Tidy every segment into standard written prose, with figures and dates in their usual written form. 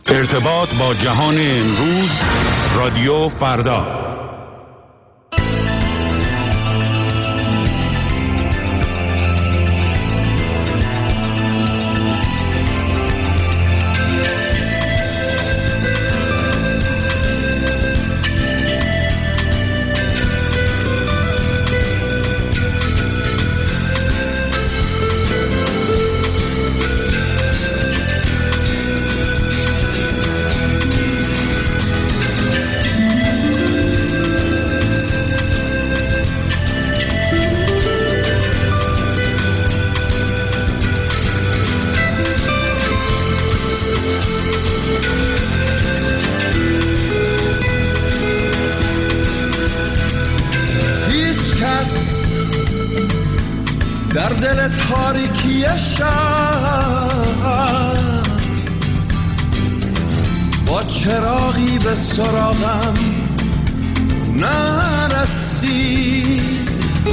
ارتباط با جهان امروز، رادیو فردا. در دل تاریکی شب با چراغی به سراغم نرسید.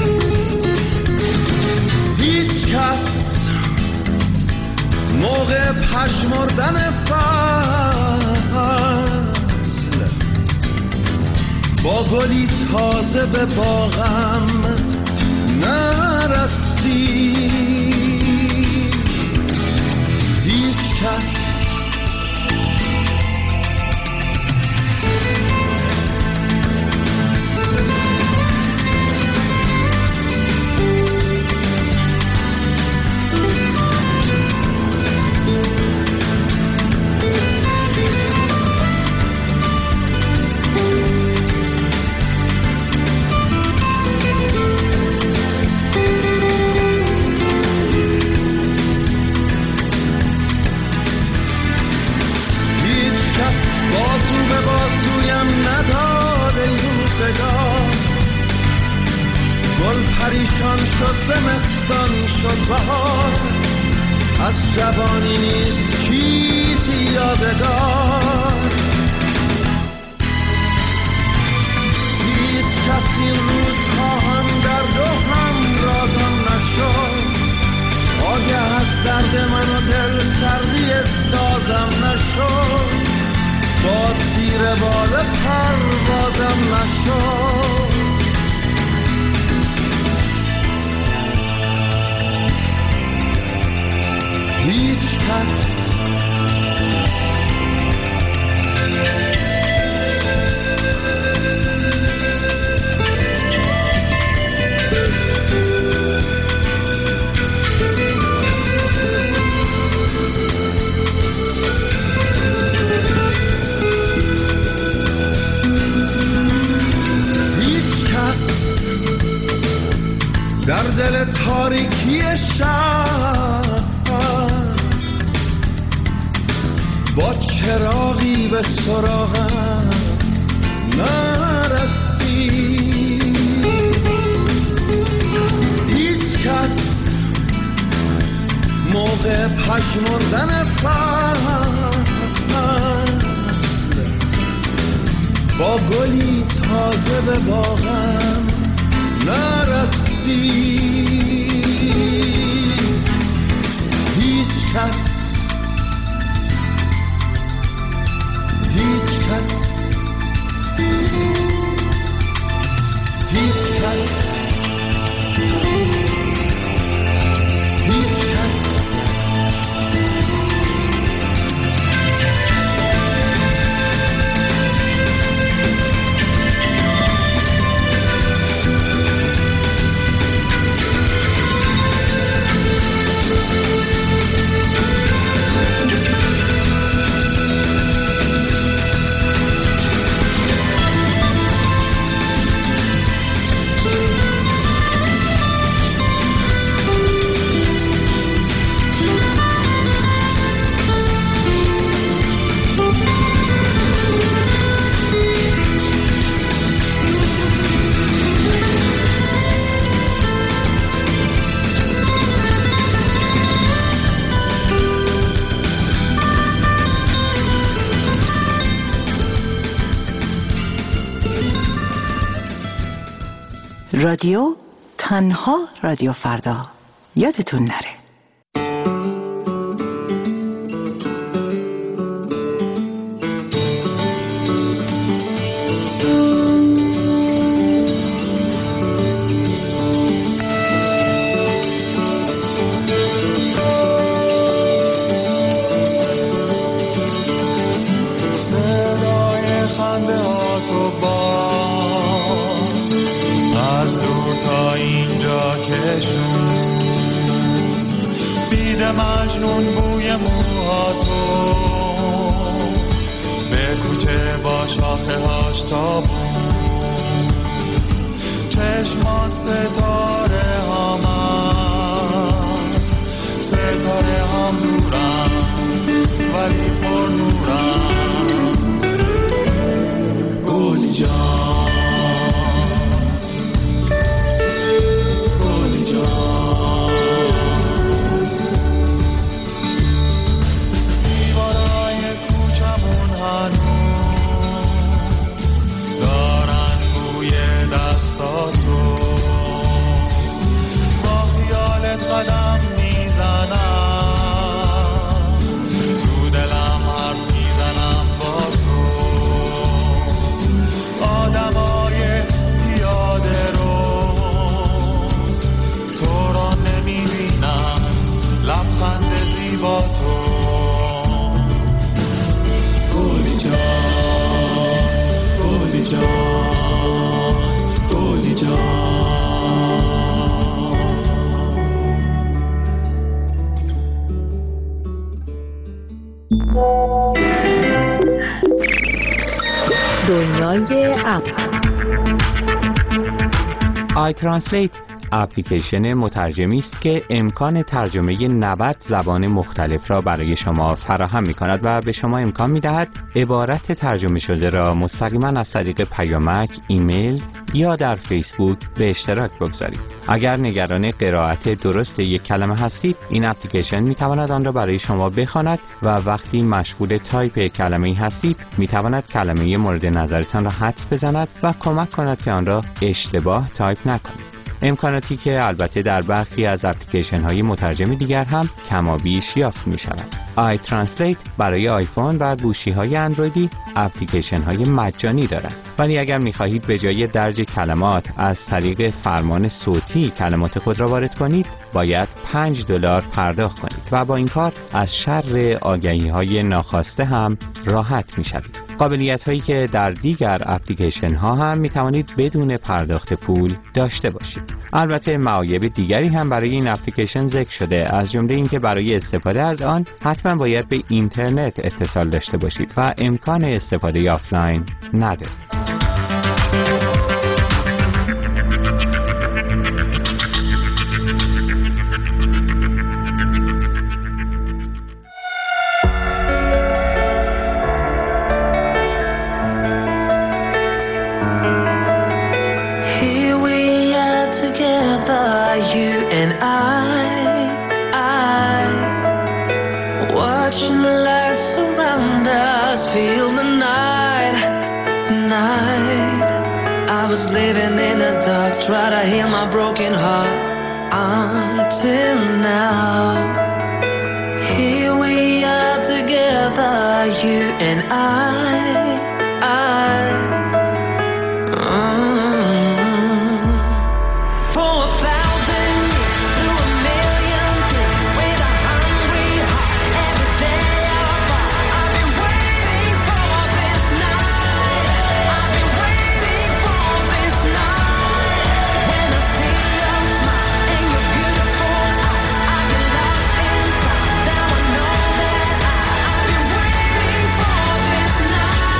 هیچ کس موقع پژمردن فصل با گلی تازه به باغم نرسید. هیچ کس پریشان شد، زمستان شد بهار، از جوانی نیست چیزی یادگار. هیچ کس این روزها هم درد و هم رازم نشد، آگه از درد من و دل سردی سازم نشد، باد زیر بال پروازم نشد. هیچ کس در دل تاریکی شب با چراغی به سراغم نرسید. هیچ کس موقع پژمردن فصل با گلی تازه به باغم نرسید. هیچ کس رادیو تنها رادیو فردا، یادتون نره. مجنون بوی موهاتو، به کوچه با شاخه هاش تابون، چشمات ستاره هامن، ستاره هم نورم ولی پر نورم. گلی جان گلی جان، دیوارای کوچمون هنوز دارن بوی دستاتو، با خیالت قدم میزنم، تو دلم حرف میزنم با تو. آدمای پیاده رو تو را نمیبینم، لبخند زیبا تو. گلی جان گلی جان گلی دنیای اپ iTranslate اپلیکیشن مترجمی است که امکان ترجمه 90 زبان مختلف را برای شما فراهم می‌کند و به شما امکان می‌دهد عبارت ترجمه شده را مستقیما از طریق پیامک، ایمیل یا در فیسبوک به اشتراک بگذارید. اگر نگران قرائت درست یک کلمه هستید، این اپلیکیشن می‌تواند آن را برای شما بخواند و وقتی مشغول تایپ کلمه‌ای هستید، می‌تواند کلمه مورد نظرتان را حدس بزند و کمک کند که آن را اشتباه تایپ نکنید. امکاناتی که البته در برخی از اپلیکیشن های مترجمی دیگر هم کمابیش یافت می شود. iTranslate برای آیفون و گوشی های اندرویدی اپلیکیشن های مجانی دارد، ولی اگر می خواهید به جای درج کلمات از طریق فرمان صوتی کلمات خود را وارد کنید، باید $5 پرداخت کنید و با این کار از شر آگهی های ناخواسته هم راحت می شوید. قابلیت هایی که در دیگر اپلیکیشن ها هم می توانید بدون پرداخت پول داشته باشید. البته معایب دیگری هم برای این اپلیکیشن ذکر شده، از جمله اینکه برای استفاده از آن حتما باید به اینترنت اتصال داشته باشید و امکان استفاده آفلاین ندارید. Living in the dark, try to heal my broken heart until now. Here we are together, you and For 1,000 years, through a million things, with a hungry heart, every day I fall. I've been waiting for this night. I've been waiting for this night. When I see your smile and your beautiful eyes, I get lost in time. Now I know that I've been waiting for this night.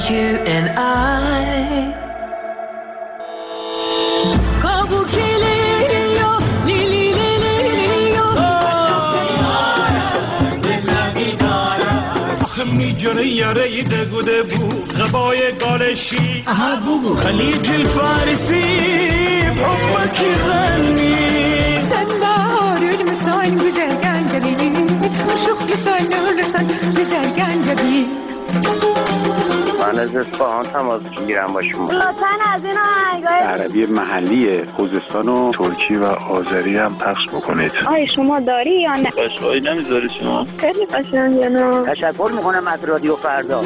you and I. میجره یاره دگوده بو غبای گالشی خلیج الفارسي بحبك يغني سنبار المساين بزرگان جبيني وشوق لسان ولسان بزرگان جبين. من از اصفهان تماس میگیرم با شما. لطفاً از این آهنگای عربی محلی خوزستان و ترکی و آذری هم پخش بکنید. آیا شما داری یا نه؟ قشقایی نمیذاری شما؟ خیلی قشنگه نه؟ تشکر میکنم از رادیو فردا.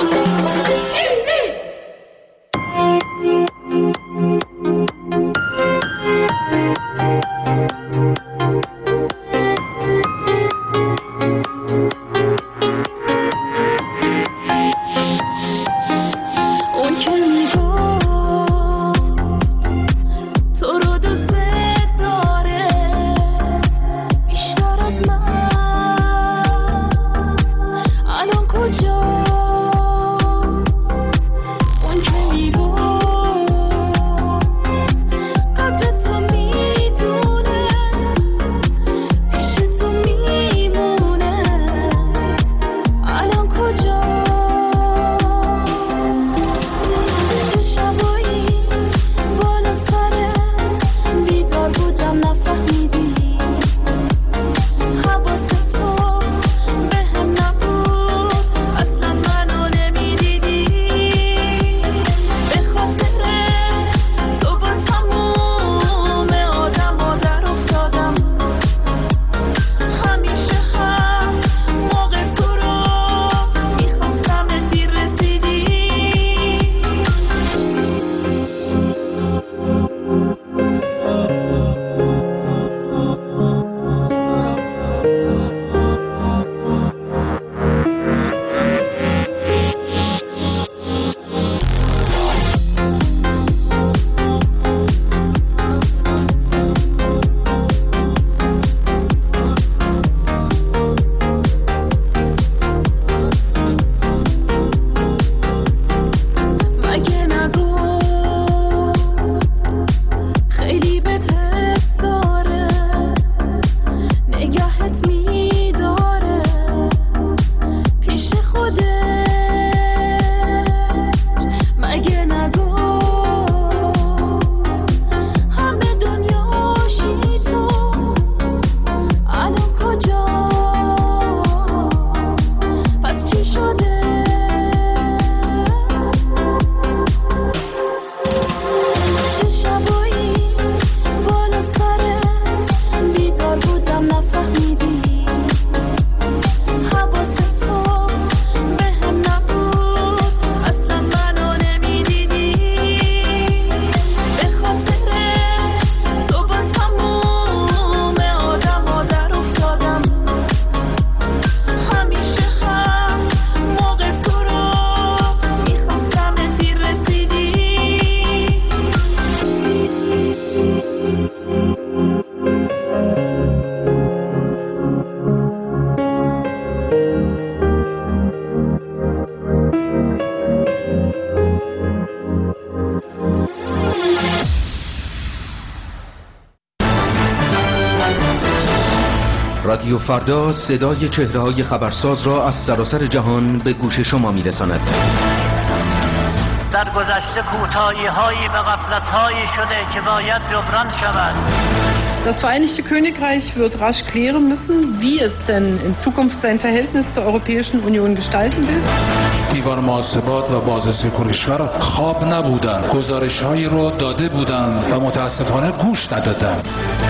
رادیو فردا صدای چهره‌های خبرساز را از سراسر جهان به گوش شما می‌رساند. در گذشته کوتاهی‌هایی به غفلت‌هایی شده که باید جبران شود. Das Vereinigte Königreich wird rasch klären müssen, wie es denn in Zukunft sein Verhältnis zur Europäischen Union gestalten will. دیوار محاسبات و بازرسی کنشگر خواب نبودند. گزارش‌هایی رو داده بودند و متاسفانه گوش ندادند.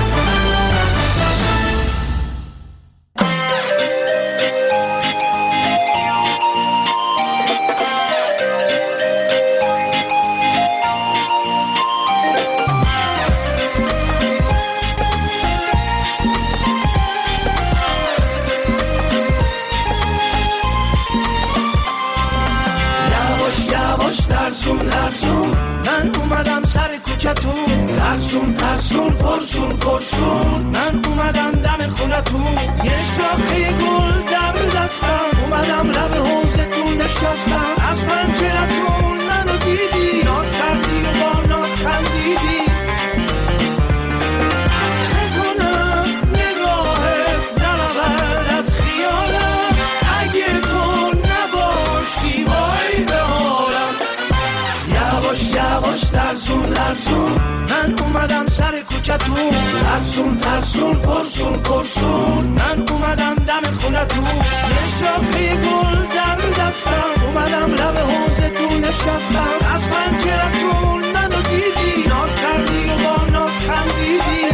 من اومدم سر کوچتون ترسون پرسون من اومدم دم خونتون یه شاخه گل در دستم اومدم لب حوضتون نشستم از پنجرتون خونتون ترسون ترسون پرسون پرسون من اومدم دم خونتون یه شاخه گل در دستم اومدم لب حوضتون نشستم از پنجرتون منو دیدی ناز کردی و با ناز خندیدی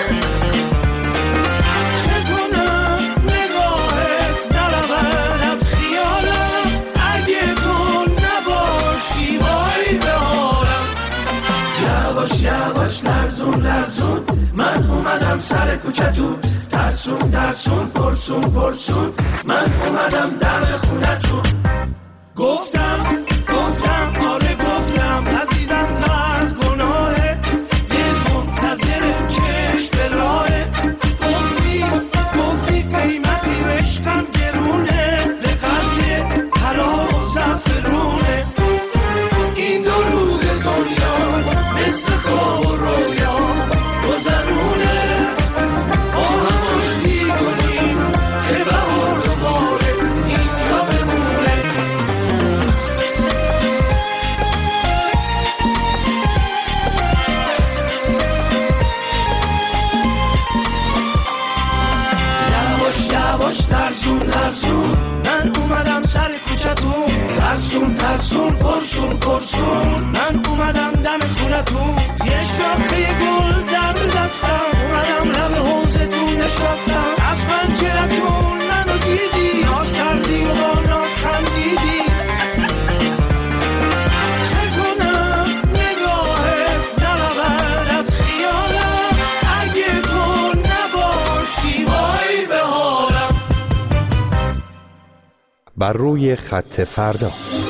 چه کنم نگاهت نرود از خیالم اگه تو نباشی وای به حالم یواش یواش لرزون لرزون من اومدم سر کوچتون ترسون ترسون پرسون پرسون من اومدم دم خونتون گفتم آره گفتم عزیزم من گناهه دل منتظر چشم به راهه گفتی قیمتی و عشقم گرونه به قدر طلا و زعفرونه این دو روز دنیا مثل خواب و رویا گذرونه با هم آشتی کنیم که بهار دوباره اینجا بمونه یواش یواش لرزون لرزون من اومدم سر کوچتون ترسون ترسون پرسون پرسون من اومدم دم خونتون یه شاخه گل در دستم اومدم لب حوضتون نشستم از پنجرتون منو دیدی ناز کردی و با ناز خندیدی چه کنم نگاهت نرود از خیالم اگه تو نباشی وای به حالم بر روی خط فردا.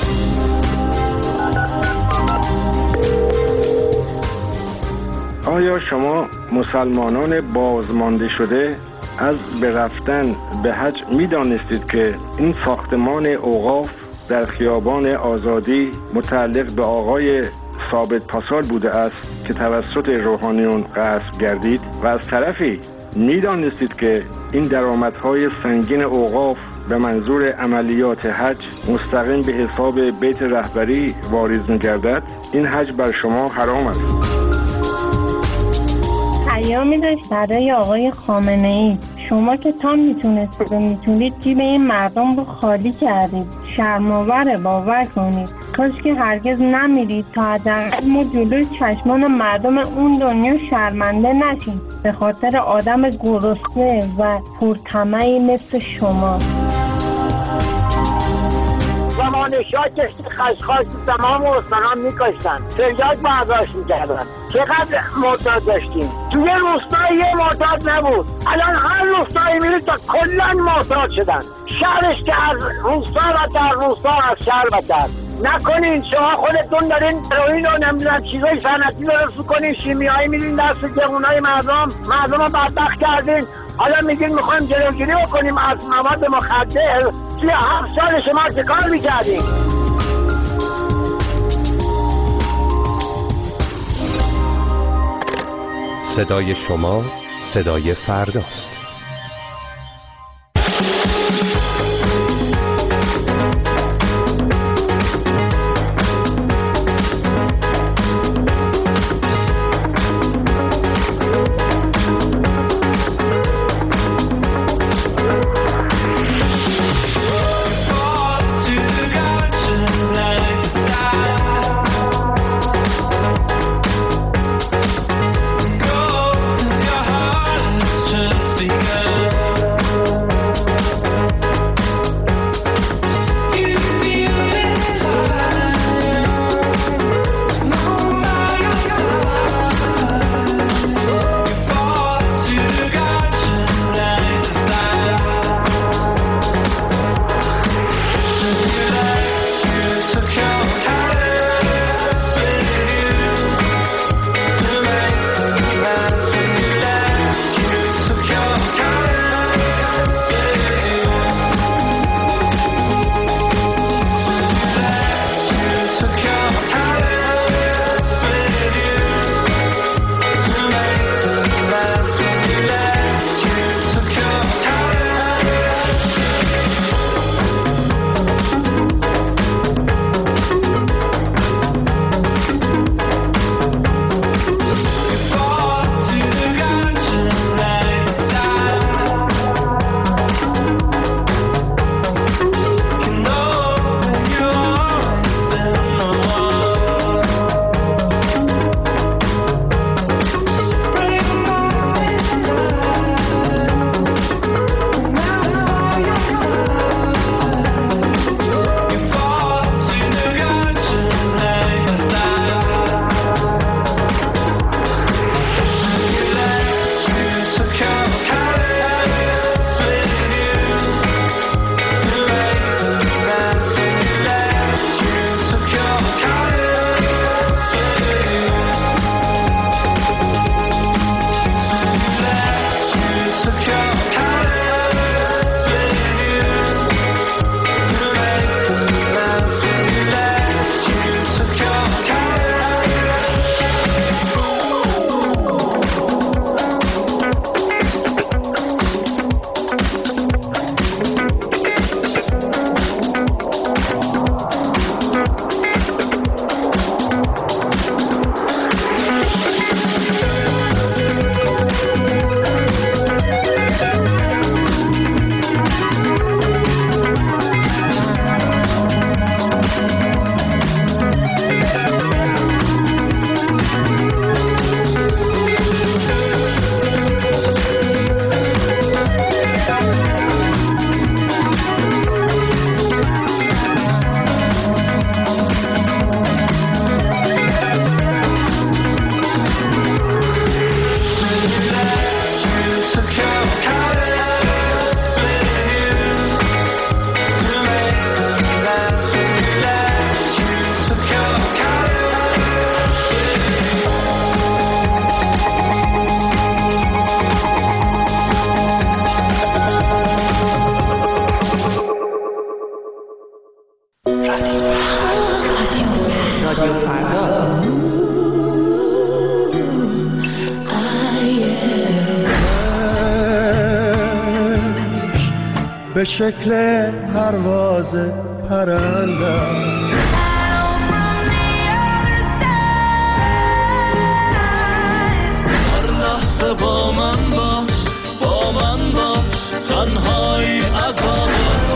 آیا شما مسلمانان بازمانده شده از به رفتن به حج می دانستید که این ساختمان اوقاف در خیابان آزادی متعلق به آقای ثابت پاسال بوده است که توسط روحانیون غصب گردید و از طرفی می دانستید که این درآمدهای سنگین اوقاف به منظور عملیات حج مستقیم به حساب بیت رهبری واریز می گردد؟ این حج بر شما حرام است. پیامی داشت برای آقای خامنه‌ای. شما که تا میتونستید و میتونید جیب این مردم رو خالی کردید. شرم‌آوره باور کنید. کاش که هرگز نمیرید تا حداقل ما جلوی چشمان مردم اون دنیا شرمنده نشیم به خاطر آدم گرسنه و پرطمعی مثل شما. زمان شاه کشتی خشخاش تمام استانان میکشتن، تریاک برداشت میکردن. چقدر معتاد داشتیم؟ توی روستایی یه معتاد نبود، الان هر روستایی میرید تا کلن معتاد شدن. شهرش که از روستا و در روستا از شهر بدتر. نکنین شما خودتون دارین هروئین و نمیدونم چیزای صنعتی درست میکنین، شیمیایی میدین دست جوونای مردم رو بدبخت کردین. حالا میگین میخوایم جلوگیری بکنیم از مواد مخدر. 37 سال شما چه کار میکردین؟ صدای شما صدای فرداست. Speak به شکل پرواز پرنده. با من باش، با من باش، تنهایی عذاب.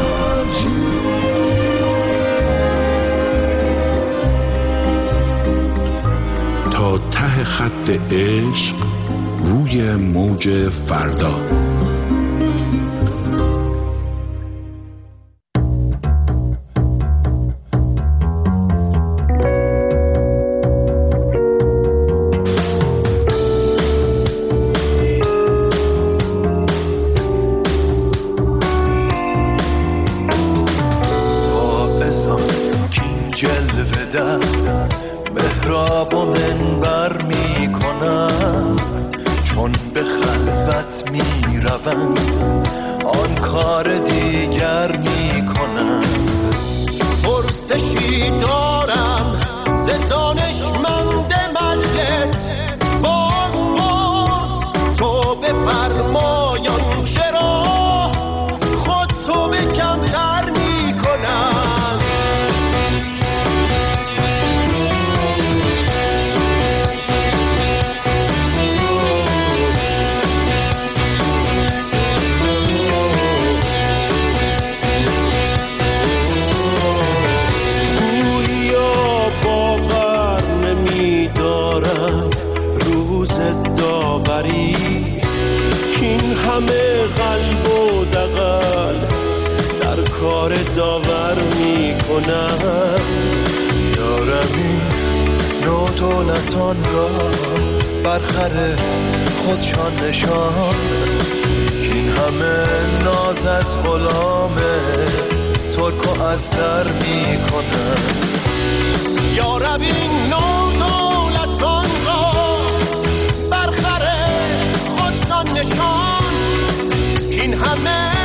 تا ته خط عشق روی موج فردا. برخره خودشان نشان، این همه ناز از غلامه ترک و استر میکنن. یا رب این نو دولتان را برخره خودشان نشان، این همه